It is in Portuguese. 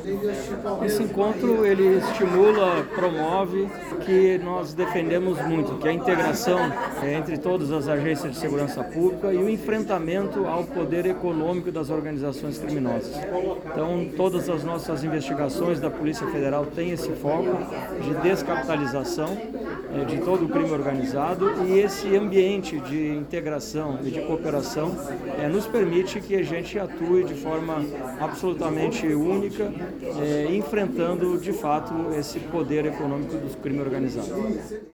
Esse encontro ele estimula, promove o que nós defendemos muito, que é a integração entre todas as agências de segurança pública e o enfrentamento ao poder econômico das organizações criminosas. Então, todas as nossas investigações da Polícia Federal têm esse foco de descapitalização de todo o crime organizado, e esse ambiente de integração e de cooperação nos permite que a gente atue de forma absolutamente única, enfrentando de fato esse poder econômico do crime organizado.